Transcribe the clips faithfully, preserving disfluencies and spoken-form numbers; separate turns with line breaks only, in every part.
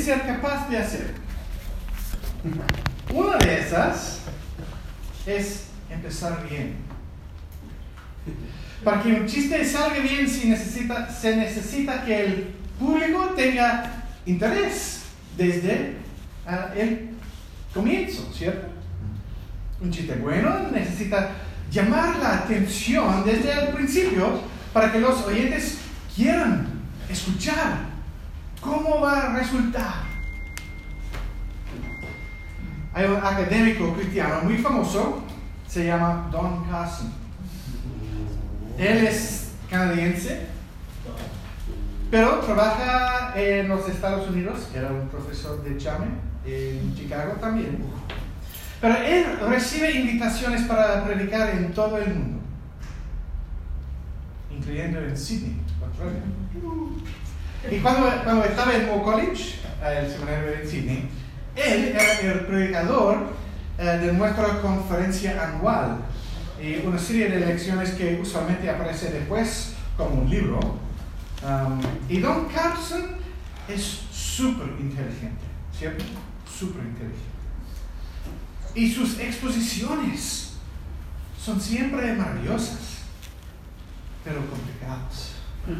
ser capaz de hacer? Una de esas es empezar bien. Para que un chiste salga bien se necesita, se necesita que el público tenga interés desde uh, el comienzo, ¿cierto? Un chiste bueno necesita llamar la atención desde el principio para que los oyentes quieran escuchar cómo va a resultar. Hay un académico cristiano muy famoso, se llama Don Carson. Él es canadiense, pero trabaja en los Estados Unidos, era un profesor de Chame, en Chicago también. Pero él recibe invitaciones para predicar en todo el mundo, incluyendo en Sydney, Australia. Y cuando, cuando estaba en Moore College, el seminario en Sydney, él era el predicador uh, de nuestra conferencia anual, y una serie de lecciones que usualmente aparece después como un libro. Um, y Don Carson es súper inteligente, ¿cierto? Súper inteligente. Y sus exposiciones son siempre maravillosas, pero complicadas.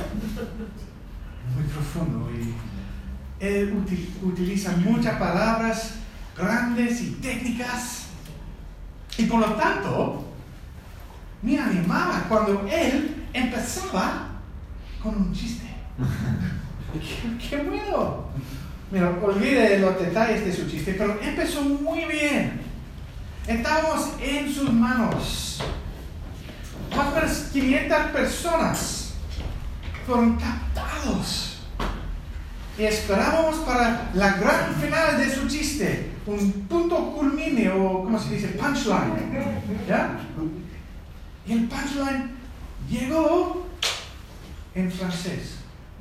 Muy profundo. Y él util, utiliza muchas palabras grandes y técnicas. Y por lo tanto, me animaba cuando él empezaba con un chiste. ¡Qué, qué bueno! Mira, olvide los detalles de su chiste, pero empezó muy bien. Estábamos en sus manos. Más o menos quinientas personas fueron captados. Y esperábamos para la gran final de su chiste, un punto culmine o, ¿cómo se dice? Punchline. ¿Ya? Y el punchline llegó en francés.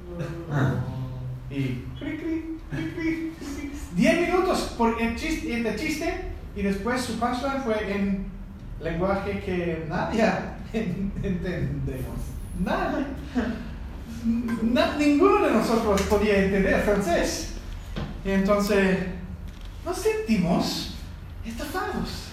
Y cri, cri, cri, cri, cri. diez minutos por el chiste, el chiste, y después su punchline fue en lenguaje que nadie entendemos. Nada. Na, ninguno de nosotros podía entender francés. Y entonces nos sentimos estafados.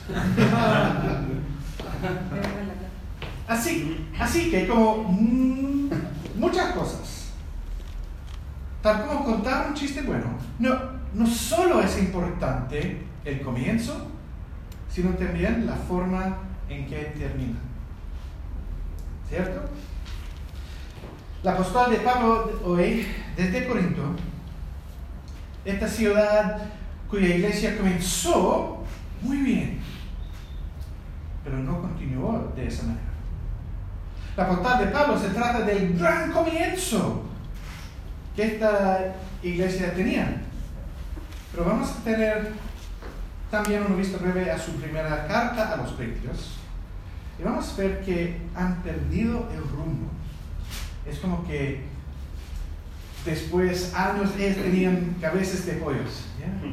Así, así que como mmm, muchas cosas, tal como contar un chiste bueno, no, no solo es importante el comienzo, sino también la forma en que termina. ¿Cierto? La apóstol de Pablo hoy, desde Corinto, esta ciudad cuya iglesia comenzó muy bien, pero no continuó de esa manera. La apóstol de Pablo se trata del gran comienzo que esta iglesia tenía. Pero vamos a tener también una vista breve a su primera carta a los Corintios. Y vamos a ver que han perdido el rumbo. Es como que después años ellos tenían cabezas de pollos. ¿Ya?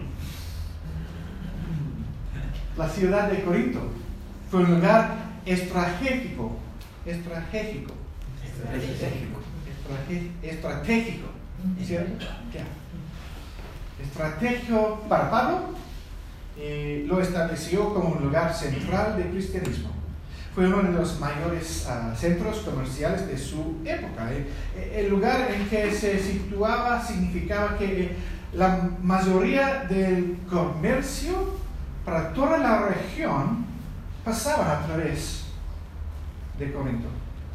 La ciudad de Corinto fue un lugar estratégico. Estratégico. Estratégico. Estratégico. ¿Cierto? Ya. Estratégico para Pablo. Eh, lo estableció como un lugar central del cristianismo. Fue uno de los mayores uh, centros comerciales de su época. Eh, el lugar en que se situaba significaba que eh, la mayoría del comercio para toda la región pasaba a través de Corinto.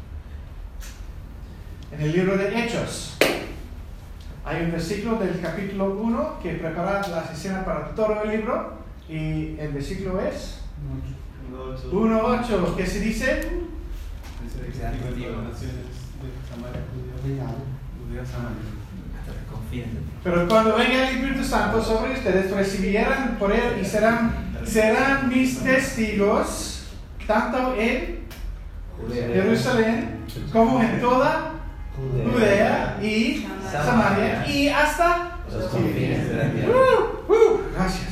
En el libro de Hechos hay un versículo del capítulo uno que prepara la escena para todo el libro, y el versículo es uno ocho, ¿qué se dice? Pero cuando venga el Espíritu Santo sobre ustedes, recibirán poder y serán, serán mis testigos, tanto en Jerusalén como en toda Judea y Samaria y hasta los confines de la tierra. Uh, uh, gracias.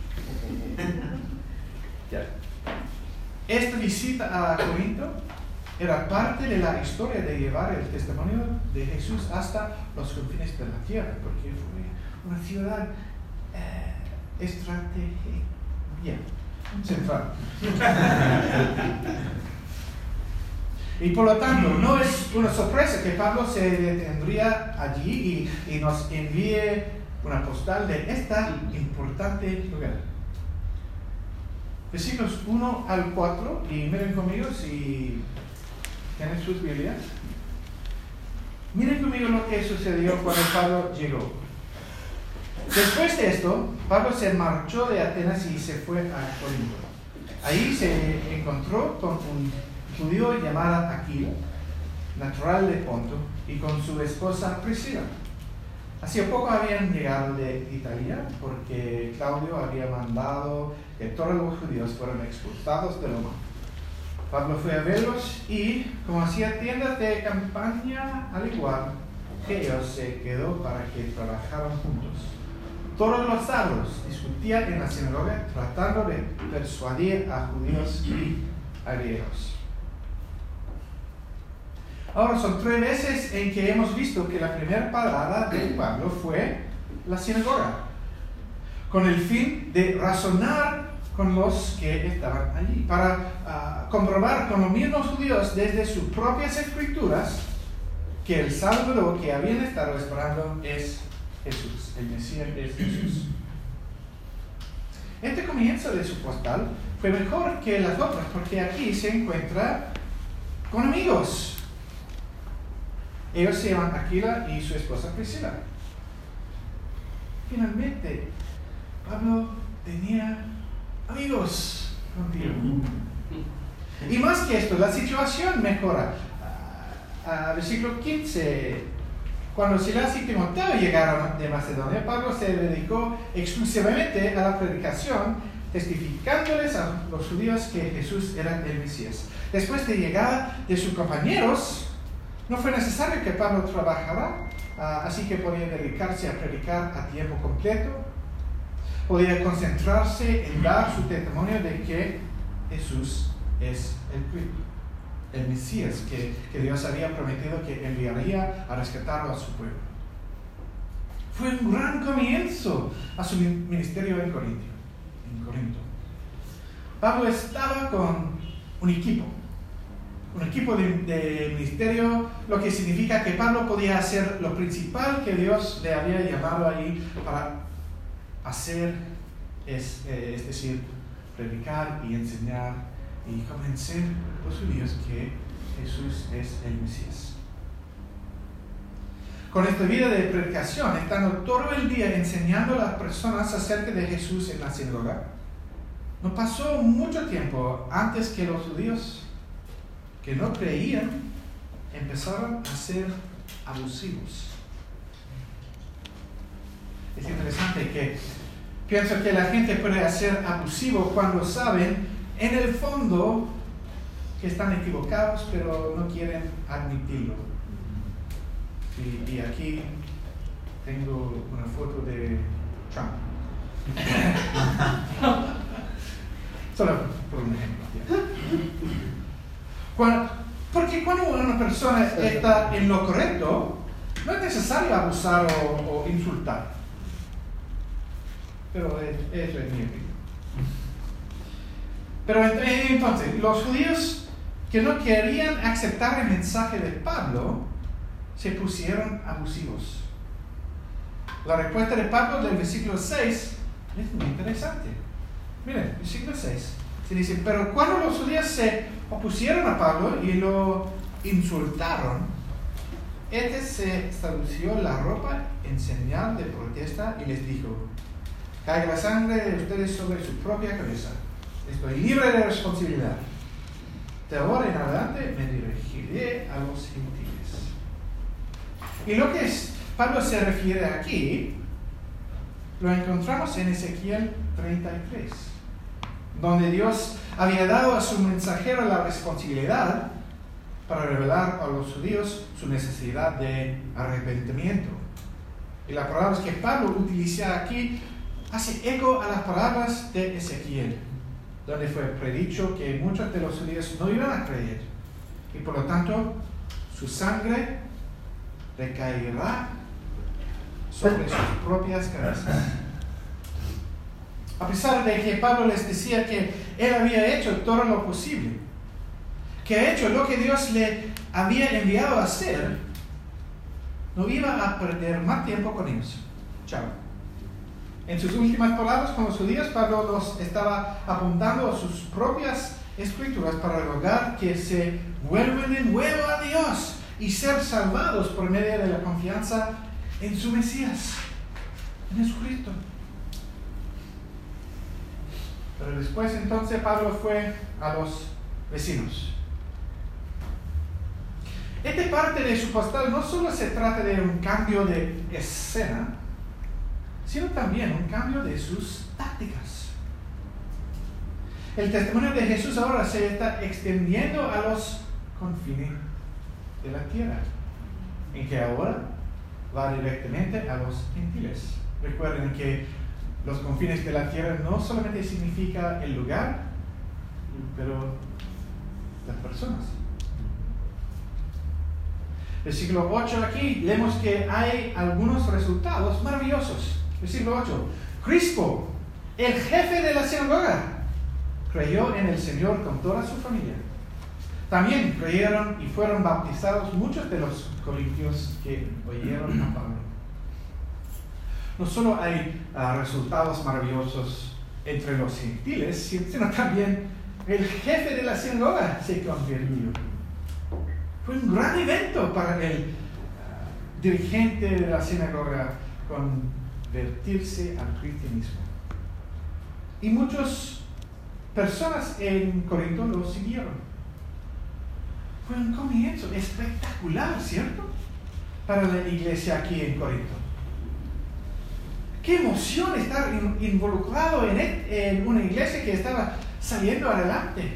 Esta visita a Corinto era parte de la historia de llevar el testimonio de Jesús hasta los confines de la tierra, porque fue una ciudad eh, estratégica central. Y por lo tanto, no es una sorpresa que Pablo se detendría allí y, y nos envíe una postal de este importante lugar. Versículos uno al cuatro, y miren conmigo si tienen sus Biblias. Miren conmigo lo que sucedió cuando Pablo llegó. Después de esto, Pablo se marchó de Atenas y se fue a Corinto. Ahí se encontró con un judío llamado Aquila, natural de Ponto, y con su esposa Priscila. Hacía poco habían llegado de Italia porque Claudio había mandado que todos los judíos fueran expulsados de Roma. Pablo fue a verlos y, como hacía tiendas de campaña, al igual que ellos, se quedó para que trabajaran juntos. Todos los sábados discutían en la sinagoga tratando de persuadir a judíos y a griegos. Ahora son tres veces en que hemos visto que la primera parada de Pablo fue la sinagoga, con el fin de razonar con los que estaban allí, para uh, comprobar con los mismos judíos desde sus propias escrituras que el Salvador que habían estado esperando es Jesús, el Mesías es Jesús. Este comienzo de su postal fue mejor que las otras porque aquí se encuentra con amigos. Ellos se llaman Aquila y su esposa Priscila. Finalmente, Pablo tenía amigos contigo. Y más que esto, la situación mejora. A versículo quince, cuando Silas y Timoteo llegaron de Macedonia, Pablo se dedicó exclusivamente a la predicación, testificándoles a los judíos que Jesús era el Mesías. Después de llegar de sus compañeros, no fue necesario que Pablo trabajara, uh, así que podía dedicarse a predicar a tiempo completo. Podía concentrarse en dar su testimonio de que Jesús es el Cristo, el Mesías que, que Dios había prometido que enviaría a rescatar a su pueblo. Fue un gran comienzo a su ministerio en Corinto. En Corinto. Pablo estaba con un equipo. Un equipo de, de ministerio, lo que significa que Pablo podía hacer lo principal que Dios le había llamado ahí para hacer, es, eh, es decir, predicar y enseñar y convencer a los judíos que Jesús es el Mesías. Con esta vida de predicación, estando todo el día enseñando a las personas acerca de Jesús en la sinagoga, no pasó mucho tiempo antes que los judíos que no creían empezaron a ser abusivos. Es interesante que pienso que la gente puede ser abusivo cuando saben en el fondo que están equivocados, pero no quieren admitirlo. Y, y aquí tengo una foto de Trump. Solo por un ejemplo. Cuando, porque cuando una persona está en lo correcto, no es necesario abusar o, o insultar. Pero eso es mi opinión. Pero entonces, los judíos que no querían aceptar el mensaje de Pablo se pusieron abusivos. La respuesta de Pablo del versículo seis es muy interesante. Miren, versículo seis. Se dice, pero cuando los judíos se opusieron a Pablo y lo insultaron, este se estableció la ropa en señal de protesta y les dijo, caiga la sangre de ustedes sobre su propia cabeza. Estoy libre de responsabilidad. De ahora en adelante me dirigiré a los gentiles. Y lo que es, Pablo se refiere aquí, lo encontramos en Ezequiel treinta y tres, donde Dios había dado a su mensajero la responsabilidad para revelar a los judíos su necesidad de arrepentimiento. Y las palabras que Pablo utiliza aquí hace eco a las palabras de Ezequiel, donde fue predicho que muchos de los judíos no iban a creer y por lo tanto su sangre recaerá sobre sus propias cabezas. A pesar de que Pablo les decía que él había hecho todo lo posible, que ha hecho lo que Dios le había enviado a hacer, no iba a perder más tiempo con ellos. Chao. En sus últimas palabras con los judíos, Pablo los estaba apuntando a sus propias escrituras para rogar que se vuelvan de nuevo a Dios y ser salvados por medio de la confianza en su Mesías, en Jesucristo. Pero después entonces Pablo fue a los vecinos. Esta parte de su postal no solo se trata de un cambio de escena, sino también un cambio de sus tácticas. El testimonio de Jesús ahora se está extendiendo a los confines de la tierra, en que ahora va directamente a los gentiles. Recuerden que los confines de la tierra no solamente significa el lugar, pero las personas. Versículo ocho aquí, leemos que hay algunos resultados maravillosos. Versículo ocho, Crispo, el jefe de la sinagoga, creyó en el Señor con toda su familia. También creyeron y fueron bautizados muchos de los corintios que oyeron a Pablo. No solo hay uh, resultados maravillosos entre los gentiles, sino también el jefe de la sinagoga se convirtió. Fue un gran evento para el uh, dirigente de la sinagoga convertirse al cristianismo. Y muchas personas en Corinto lo siguieron. Fue un comienzo espectacular, ¿cierto? Para la iglesia aquí en Corinto. Qué emoción estar in, involucrado en, en una iglesia que estaba saliendo adelante.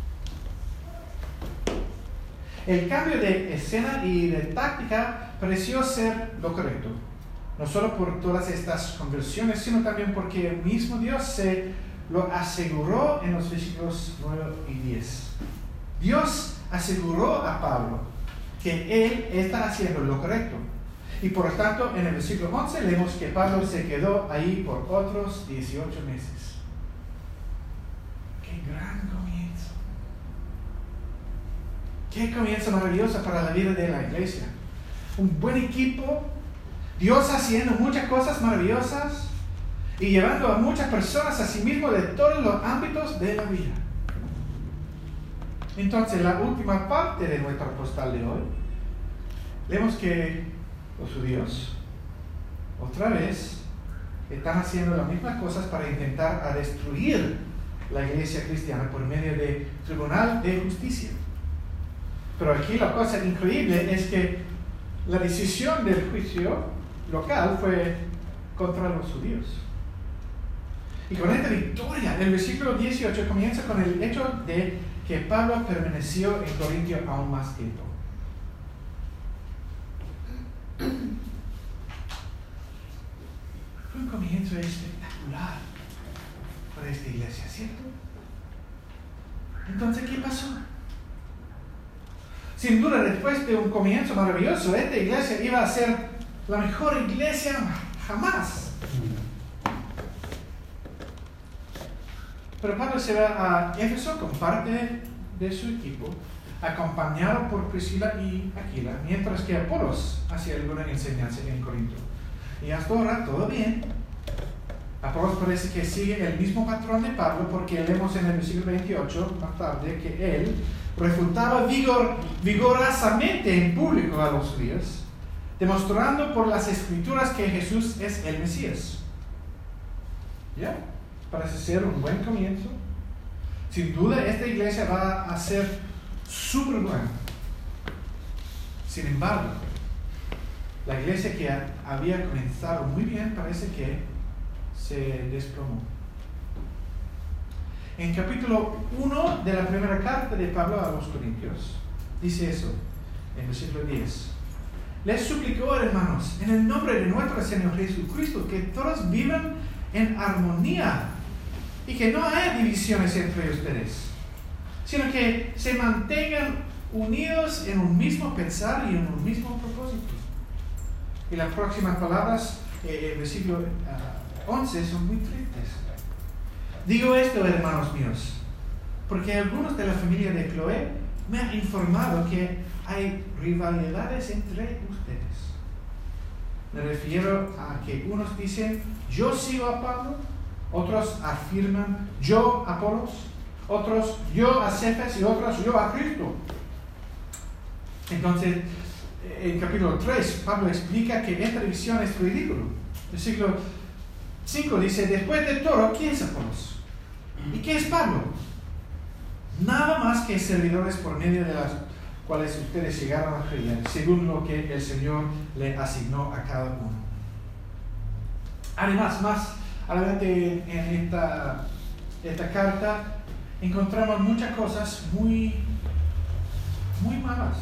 El cambio de escena y de táctica pareció ser lo correcto. No solo por todas estas conversiones, sino también porque el mismo Dios se lo aseguró en los versículos nueve y diez. Dios aseguró a Pablo que él está haciendo lo correcto. Y por lo tanto, en el versículo once leemos que Pablo se quedó ahí por otros dieciocho meses. ¡Qué gran comienzo! ¡Qué comienzo maravilloso para la vida de la iglesia! Un buen equipo, Dios haciendo muchas cosas maravillosas y llevando a muchas personas a sí mismo de todos los ámbitos de la vida. Entonces, la última parte de nuestra postal de hoy, leemos que los judíos, otra vez, están haciendo las mismas cosas para intentar a destruir la iglesia cristiana por medio del tribunal de justicia. Pero aquí la cosa increíble es que la decisión del juicio local fue contra los judíos. Y con esta victoria, el versículo dieciocho comienza con el hecho de que Pablo permaneció en Corintio aún más tiempo. Fue un comienzo espectacular para esta iglesia, ¿cierto? Entonces, ¿qué pasó? Sin duda, después de un comienzo maravilloso, esta iglesia iba a ser la mejor iglesia jamás. Pero Pablo se va a Éfeso con parte de su equipo, acompañado por Priscila y Aquila, mientras que Apolos hacía alguna enseñanza en Corinto. Y hasta ahora todo bien. Apolos parece que sigue el mismo patrón de Pablo, porque leemos en el versículo veintiocho más tarde que él refutaba vigor, vigorosamente en público a los judíos, demostrando por las escrituras que Jesús es el Mesías. ¿Ya? Parece ser un buen comienzo. Sin duda, esta iglesia va a ser súper buena. Sin embargo, la iglesia que había comenzado muy bien parece que se desplomó. En capítulo uno de la primera carta de Pablo a los Corintios, dice eso, en versículo diez. Les suplicó, hermanos, en el nombre de nuestro Señor Jesucristo, que todos vivan en armonía y que no haya divisiones entre ustedes, sino que se mantengan unidos en un mismo pensar y en un mismo propósito. Y las próximas palabras, eh, el versículo uh, once, son muy tristes. Digo esto, hermanos míos, porque algunos de la familia de Cloé me han informado que hay rivalidades entre ustedes. Me refiero a que unos dicen, yo sigo a Pablo, otros afirman, yo a Apolos, otros, yo a Cefas y otros, yo a Cristo. Entonces, en capítulo tres, Pablo explica que esta división es ridícula. Versículo cinco dice, después de todo, ¿quién es Apolos? ¿Y qué es Pablo? Nada más que servidores por medio de las cuales ustedes llegaron a creer, según lo que el Señor le asignó a cada uno. Además, más adelante en esta, esta carta, encontramos muchas cosas muy, muy malas.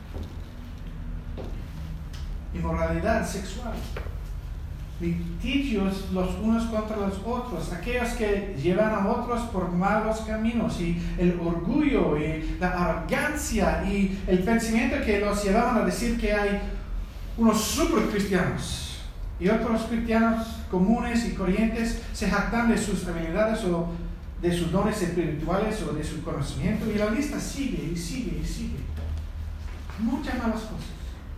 Inmoralidad sexual, litigios los unos contra los otros, aquellos que llevan a otros por malos caminos, y el orgullo y la arrogancia y el pensamiento que los llevaban a decir que hay unos super cristianos y otros cristianos comunes y corrientes se jactan de sus habilidades o de sus dones espirituales o de su conocimiento, y la lista sigue y sigue y sigue. Muchas malas cosas.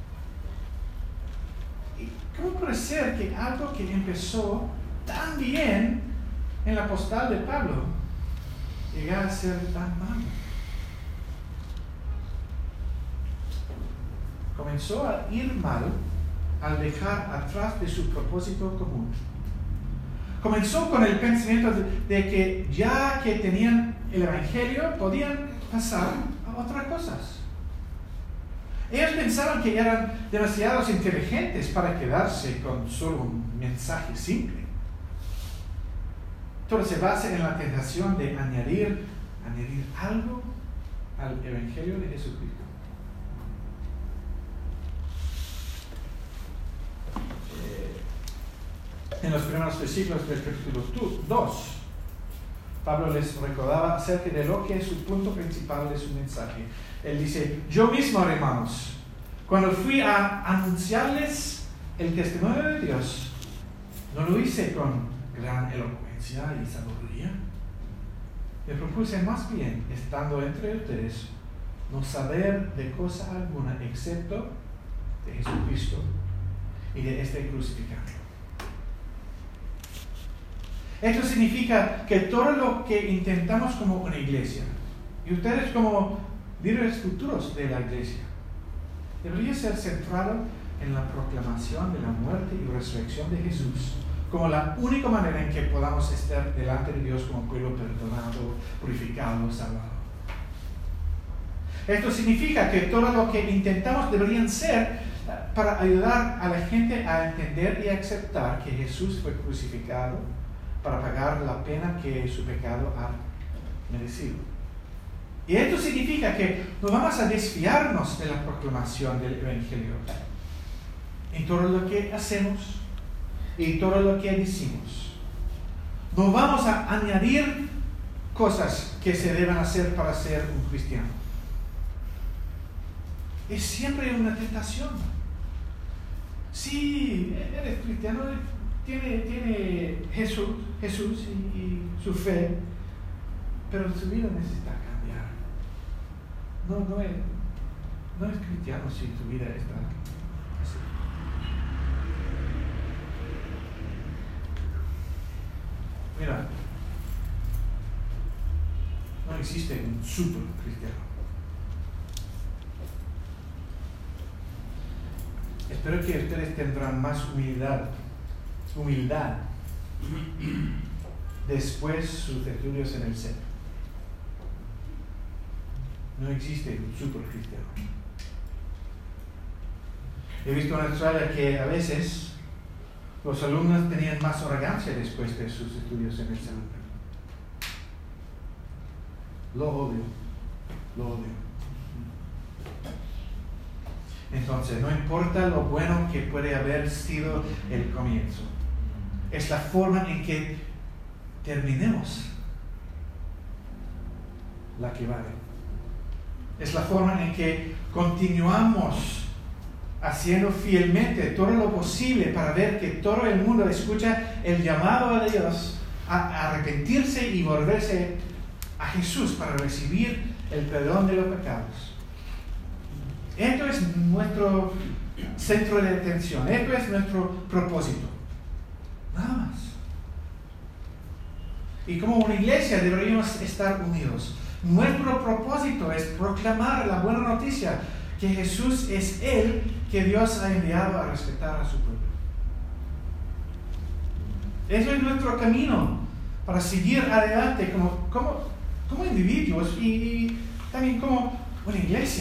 ¿Cómo puede ser que algo que empezó tan bien en la postal de Pablo llegara a ser tan malo? Comenzó a ir mal al dejar atrás de su propósito común. Comenzó con el pensamiento de, de que ya que tenían el Evangelio podían pasar a otras cosas. Ellos pensaron que eran demasiados inteligentes para quedarse con solo un mensaje simple. Todo se basa en la tentación de añadir, añadir algo al Evangelio de Jesucristo. Eh, en los primeros versículos del capítulo dos, Pablo les recordaba acerca de lo que es su punto principal de su mensaje. Él dice, yo mismo, hermanos, cuando fui a anunciarles el testimonio de Dios, no lo hice con gran elocuencia y sabiduría. Me propuse más bien, estando entre ustedes, no saber de cosa alguna excepto de Jesucristo y de este crucificado. Esto significa que todo lo que intentamos como una iglesia, y ustedes como líderes futuros de la iglesia, debería ser centrado en la proclamación de la muerte y resurrección de Jesús como la única manera en que podamos estar delante de Dios como pueblo perdonado, purificado, salvado. Esto significa que todo lo que intentamos deberían ser para ayudar a la gente a entender y aceptar que Jesús fue crucificado para pagar la pena que su pecado ha merecido. Y esto significa que no vamos a desfiarnos de la proclamación del Evangelio en todo lo que hacemos y todo lo que decimos. No vamos a añadir cosas que se deban hacer para ser un cristiano. Es siempre una tentación. Sí, eres cristiano, tiene, tiene Jesús, Jesús y, y su fe, pero su vida necesita cambiar. No, no es, no es cristiano si tu vida está así. Mira, no existe un super cristiano. Espero que ustedes tendrán más humildad, humildad después sus estudios en el centro. No existe un super cristiano. He visto en Australia que a veces los alumnos tenían más arrogancia después de sus estudios en el centro. Lo odio, lo odio. Entonces, no importa lo bueno que puede haber sido el comienzo, es la forma en que terminemos la que vale. Es la forma en que continuamos haciendo fielmente todo lo posible para ver que todo el mundo escucha el llamado de Dios a arrepentirse y volverse a Jesús para recibir el perdón de los pecados. Esto es nuestro centro de atención, esto es nuestro propósito. Nada más. Y como una iglesia deberíamos estar unidos. Nuestro propósito es proclamar la buena noticia que Jesús es el que Dios ha enviado a rescatar a su pueblo. Eso es nuestro camino para seguir adelante como, como, como individuos y, y también como una iglesia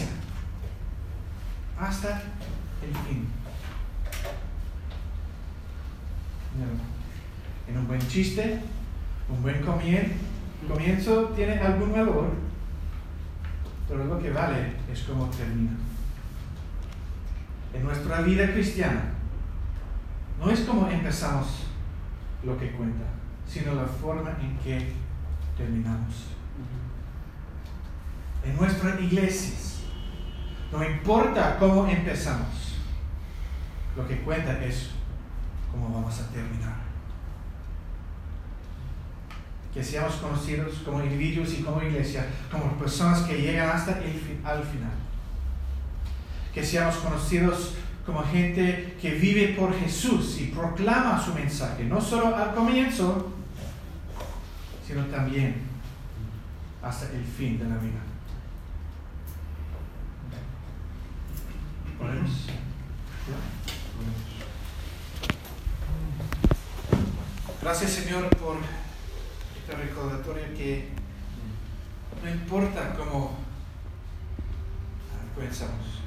hasta el fin. En un buen chiste, un buen comienzo, comienzo tiene algún valor, pero lo que vale es cómo termina. En nuestra vida cristiana, no es como empezamos lo que cuenta, sino la forma en que terminamos. En nuestras iglesias, no importa cómo empezamos, lo que cuenta es cómo vamos a terminar. Que seamos conocidos como individuos y como iglesia, como personas que llegan hasta el fin, al final. Que seamos conocidos como gente que vive por Jesús y proclama su mensaje, no solo al comienzo, sino también hasta el fin de la vida. ¿Podemos? Gracias, Señor, por este recordatorio que no importa cómo pensamos.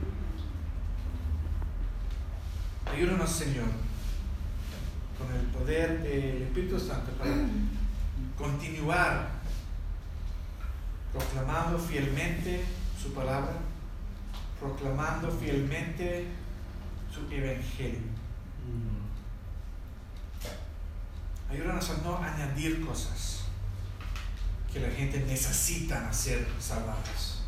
Ayúdanos, Señor, con el poder del Espíritu Santo para continuar proclamando fielmente su palabra, proclamando fielmente su evangelio. Ayúdanos a no añadir cosas que la gente necesita ser salvadas.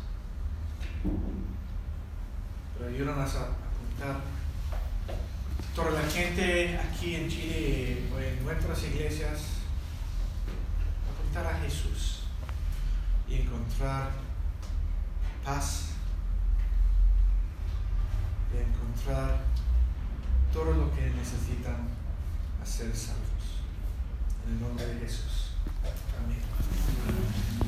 Pero ayúdanos a apuntar toda la gente aquí en Chile o en nuestras iglesias, apuntar a Jesús y encontrar paz, y encontrar todo lo que necesitan a ser salvos. En el nombre de Jesús. Amén.